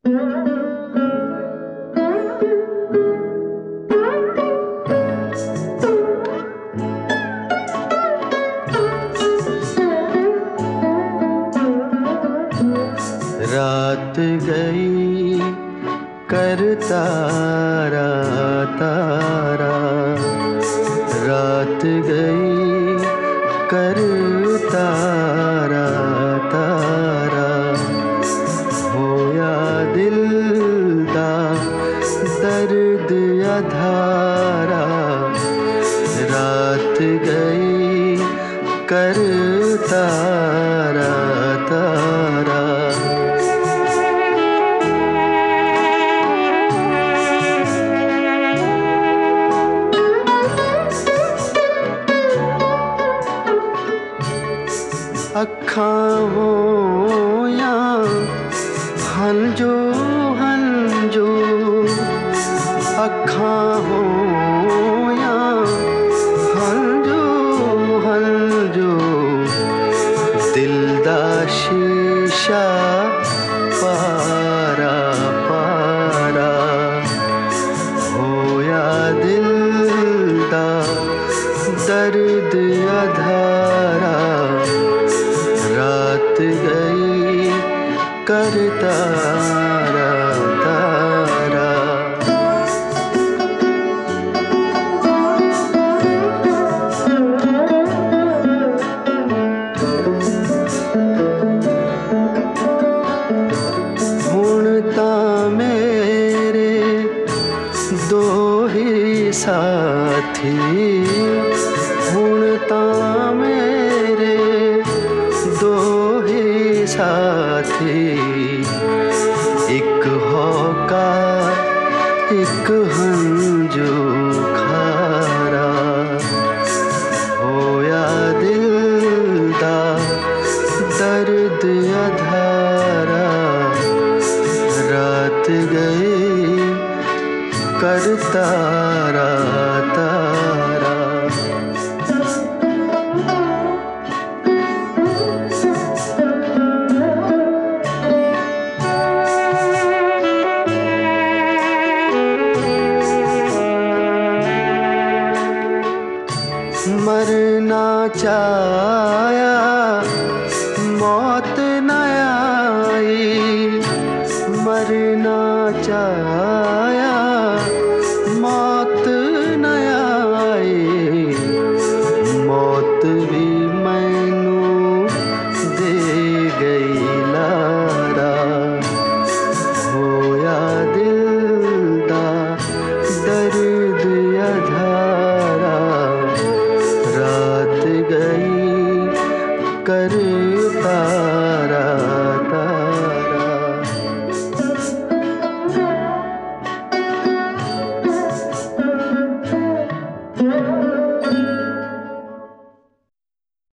रात गई कर तारा तारा, रात गई कर तारा तारा, होया दिल दा दर्द अधारा। रात गई कर तारा तारा। अखां होया हंजो हंजो, अखां होया हंजो हंजो, दिल दा शीशा पारा पारा, होया दिल दा दर्द अधारा। रात गई कर तारा तारा। हुण तां मेरे दो ही साथी, हुण तां मेरे दो ही साथी, एक होका एक हंजू खारा। होया दिल दा दर्द अधारा। रात गई कर तारा तारा। मरना चाया मौत न आई, मरना चाया